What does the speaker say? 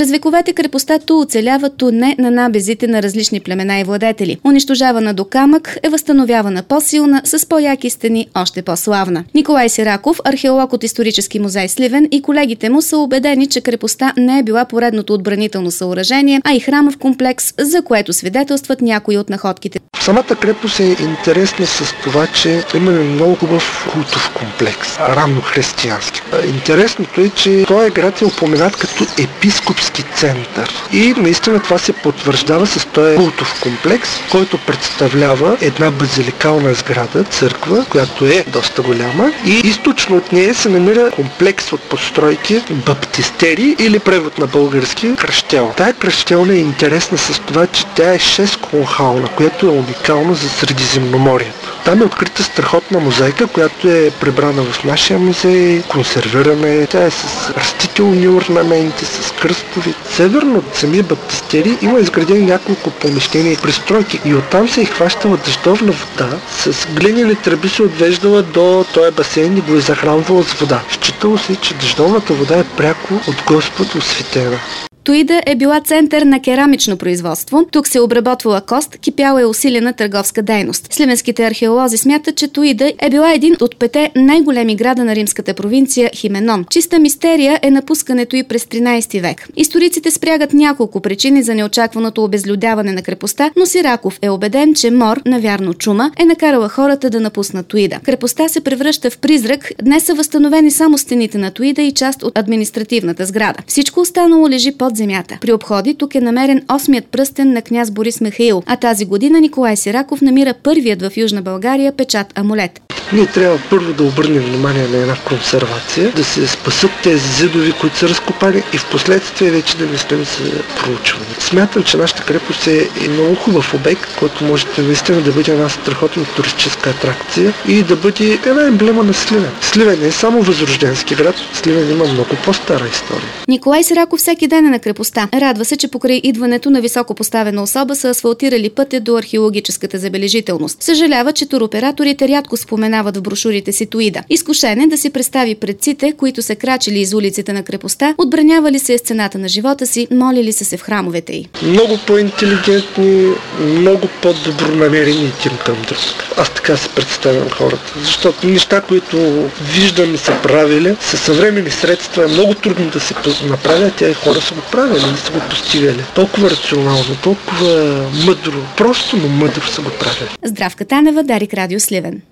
През вековете крепостта ту оцелява, ту не на набезите на различни племена и владетели. Унищожавана до камък е възстановявана по-силна, с по-яки стени, още по-славна. Николай Сираков, археолог от Исторически музей Сливен, и колегите му са убедени, че крепостта не е била поредното отбранително съоръжение, а и храмов комплекс, за което свидетелстват някои от находките. Самата крепост е интересна с това, че имаме много хубав култов комплекс, раннохристиянски. Интересното е, че този град е упоменат като епископски център. И наистина това се потвърждава с този култов комплекс, който представлява една базиликална сграда, църква, която е доста голяма. И източно от нея се намира комплекс от постройки, баптистери или превод на български кръщелна. Тая кръщелна е интересна с това, че тя е 6-колонална, което е уникално за Средиземноморието. Там е открита страхотна мозайка, която е прибрана в нашия музей, консервирана е. Тя е с растителни орнаменти, с кръстови. Северно от самия баптистери има изградени няколко помещения и пристройки и оттам се е хващала дъждовна вода, с глинени тръби се отвеждала до този басейн и го е захранвала с вода. Считало се, че дъждовната вода е пряко от Господ осветена. Туида е била център на керамично производство. Тук се обработвала кост, кипяла е усилена търговска дейност. Сливенските археолози смятат, че Туида е била един от 5 най-големи града на римската провинция Хименон. Чиста мистерия е напускането и през 13 век. Историците спрягат няколко причини за неочакваното обезлюдяване на крепостта, но Сираков е убеден, че мор, навярно чума, е накарала хората да напуснат Туида. Крепостта се превръща в призрак. Днес са възстановени само стените на Туида и част от административната сграда. Всичко останало лежи под земята. При обходи тук е намерен 8-мият пръстен на княз Борис Михаил, а тази година Николай Сираков намира първият в Южна България печат амулет. Ние трябва първо да обърнем внимание на една консервация, да се спасат тези зидови, които са разкопани и в последствие вече да мислим за проучване. Смятам, че нашата крепост е много хубав обект, който може наистина да бъде една страхотна туристическа атракция и да бъде една емблема на Сливен. Сливен не е само възрожденски град, Сливен има много по-стара история. Николай Сираков всеки ден е на крепостта. Радва се, че покрай идването на високо поставена особа са асфалтирали пътя до археологическата забележителност. Съжалява, че туроператорите рядко споменават в брошурите си Туида. Изкушен е да си представи предците, които са крачили из улиците на крепостта, отбранявали се с цената на живота си, молили са се в храмовете й. Много по-интелигентни, много по-добронамерени един към друг. Аз така се представям хората, защото неща, които виждам и са правили, със съвременни средства е много трудно да се направят, тя хора са го правили и са го постигали. Толкова рационално, толкова мъдро, просто, но мъдро са го правили. Здравка Танева, Дарик Радио Сливен.